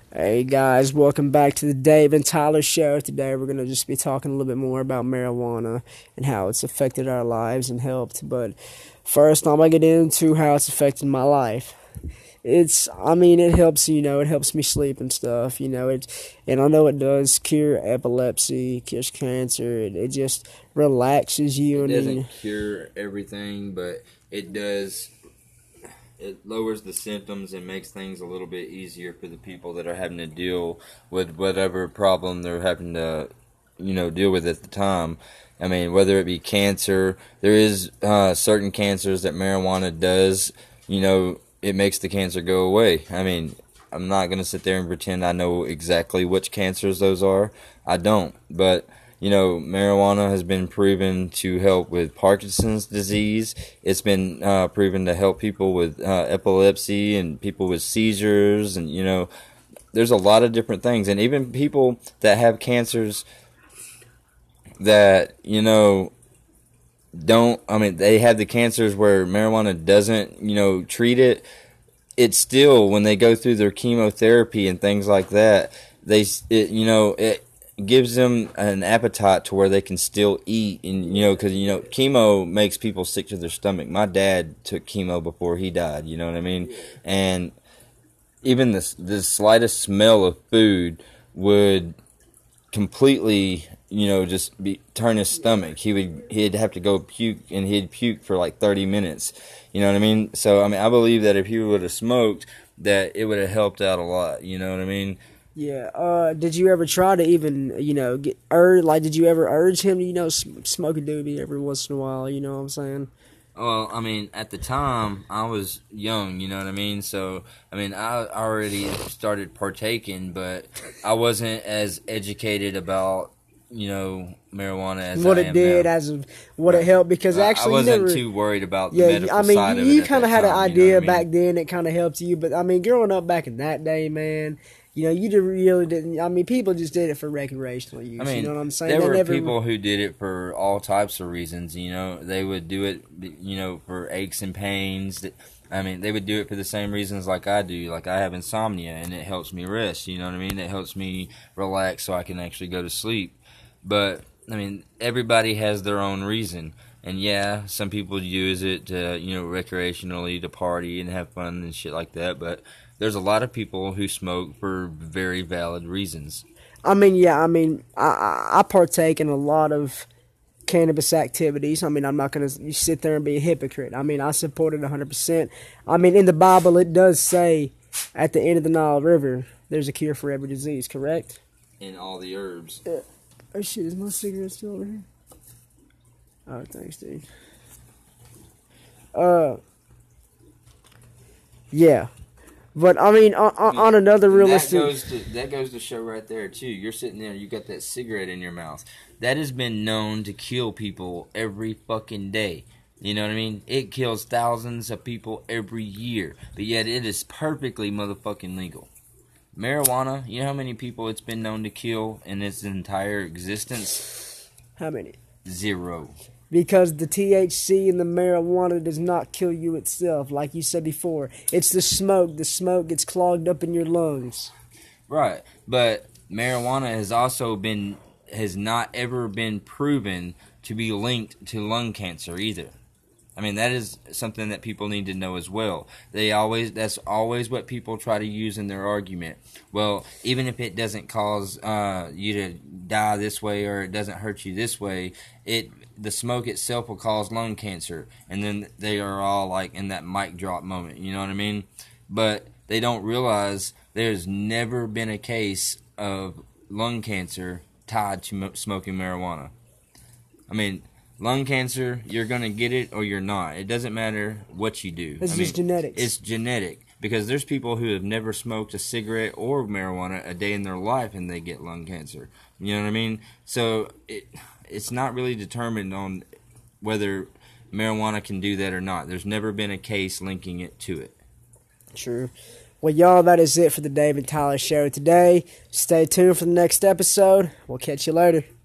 Hey guys, welcome back to the Dave and Tyler Show. Today we're going to just be talking a little bit more about marijuana and how it's affected our lives and helped. But first, I'm going to get into how it's affected my life. It helps, it helps me sleep and stuff, and I know it does cure epilepsy, cures cancer, it just relaxes you. It doesn't cure everything, but it does. It lowers the symptoms and makes things a little bit easier for the people that are having to deal with whatever problem they're having to, deal with at the time. I mean, whether it be cancer, there is certain cancers that marijuana does, it makes the cancer go away. I mean, I'm not going to sit there and pretend I know exactly which cancers those are. I don't, but marijuana has been proven to help with Parkinson's disease. It's been proven to help people with epilepsy and people with seizures, and there's a lot of different things. And even people that have cancers that they have the cancers where marijuana doesn't treat it. It's still, when they go through their chemotherapy and things like that, it gives them an appetite to where they can still eat, and because chemo makes people sick to their stomach. My dad took chemo before he died, you know what I mean? And even the slightest smell of food would completely turn his stomach. He'd have to go puke, and he'd puke for like 30 minutes, you know what I mean? So I believe that if he would have smoked, that it would have helped out a lot, you know what I mean? Yeah. Did you ever try to even, did you ever urge him to, smoke a doobie every once in a while? You know what I'm saying? Well, at the time, I was young, you know what I mean? So, I already started partaking, but I wasn't as educated about, marijuana as what I it am did, now. as of what it helped, because actually I wasn't never, too worried about the medical side of it. You kind of had an idea back then. then. It kind of helped you, but growing up back in that day, man. Really didn't. People just did it for recreational use. You know what I'm saying? There were people who did it for all types of reasons. They would do it, for aches and pains. They would do it for the same reasons like I do. Like, I have insomnia, and it helps me rest. You know what I mean? It helps me relax so I can actually go to sleep. But everybody has their own reason. And yeah, some people use it to, recreationally, to party and have fun and shit like that. But there's a lot of people who smoke for very valid reasons. I partake in a lot of cannabis activities. I'm not going to sit there and be a hypocrite. I support it 100%. In the Bible, it does say at the end of the Nile River, there's a cure for every disease, correct? In all the herbs. Oh shit, is my cigarette still over here? Oh, thanks, dude. Yeah. But on another realistic, that goes to show right there too. You're sitting there, you got that cigarette in your mouth. That has been known to kill people every fucking day. You know what I mean? It kills thousands of people every year, but yet it is perfectly motherfucking legal. Marijuana, you know how many people it's been known to kill in its entire existence? How many? 0. Because the THC in the marijuana does not kill you itself, like you said before. It's the smoke. The smoke gets clogged up in your lungs. Right, but marijuana has not ever been proven to be linked to lung cancer either. That is something that people need to know as well. That's always what people try to use in their argument. Well, even if it doesn't cause you to die this way, or it doesn't hurt you this way, the smoke itself will cause lung cancer. And then they are all like in that mic drop moment, you know what I mean? But they don't realize there's never been a case of lung cancer tied to smoking marijuana. Lung cancer, you're going to get it or you're not. It doesn't matter what you do. It's just genetics. It's genetic. Because there's people who have never smoked a cigarette or marijuana a day in their life and they get lung cancer. You know what I mean? So it's not really determined on whether marijuana can do that or not. There's never been a case linking it to it. True. Well, y'all, that is it for the Dave and Tyler Show today. Stay tuned for the next episode. We'll catch you later.